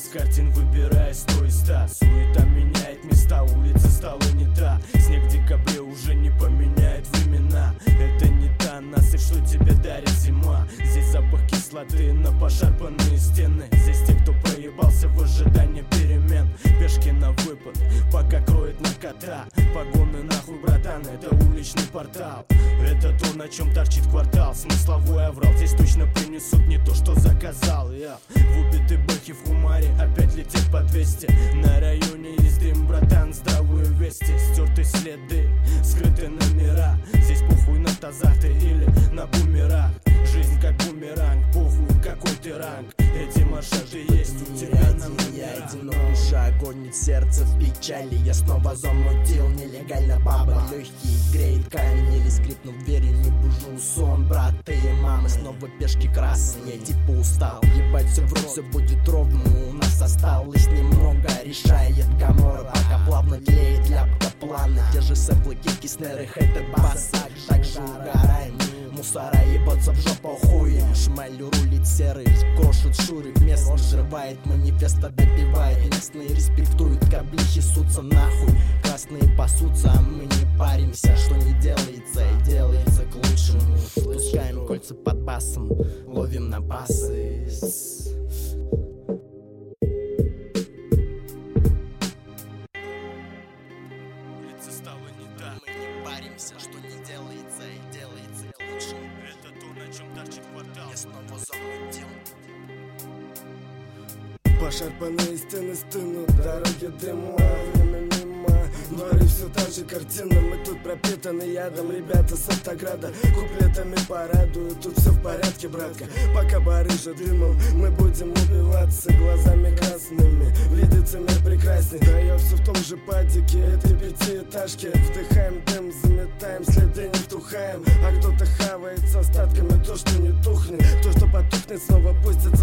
картин выбирая 100 из 100. Суета меняет места, улица стала не та. Снег в декабре уже не поменяет времена. Это не та насыпь, что тебе дарит зима. Здесь запах кислоты на пошарпанные стены. Здесь те, кто проебался в ожидании перемен. Пешки на выпад, пока кроет наркота. Погоны нахуй, братан, это уличный портал. Это то, на чем торчит квартал. Смысловой оврал, здесь точно принесут не то, что заказал. В убитой бэхе в Хумаре опять летит по 200. На районе есть дым, братан, здравые вести. Стерты следы, скрыты номера. Здесь похуй на тазах ты или на бумерах. Жизнь как бумеранг, похуй какой ты ранг. Эти маршруты есть у тебя на номерах. Я одинок, душа гонит сердце в печали. Я снова замутил нелегально баба. Легкий греет камень или скрипнув дверью. Не бужу сон, браты и мамы. Снова пешки красные, типа устал. Ебать все в рот, все будет ровно. У нас осталось немного, решает Гамора. Пока плавно тлеет ляпка плана. Те же сэплы, кики, снеры, хэты, бас. Так же угораем. Мусора ебаться в жопу хуем. Шмалю рулит серый, крошит шурик. Местный взрывает, манифеста добивает. Местные респектуют, каблихи сутся нахуй. Красные пасутся, а мы не паримся. Что не делается и делается к лучшему. Пускаем кольца под басом, ловим на басы. Улица стала не та. Мы не паримся, что не делается и делается к лучшему. Это то, на чем торчит квартал. Я снова замутил. Пошарпанные стены стынут, дороги дыма, время мимо. В дворе все та же картина, мы тут пропитаны ядом. Ребята с автограда куплетами порадуют. Тут все в порядке, братка, пока барыжа дымом. Мы будем убиваться глазами красными. Видится мир прекрасней. Да я все в том же падике этой пятиэтажки. Вдыхаем дым, заметаем следы, не втухаем. А кто-то хавает с остатками то, что не тухнет. То, что потухнет, снова пустится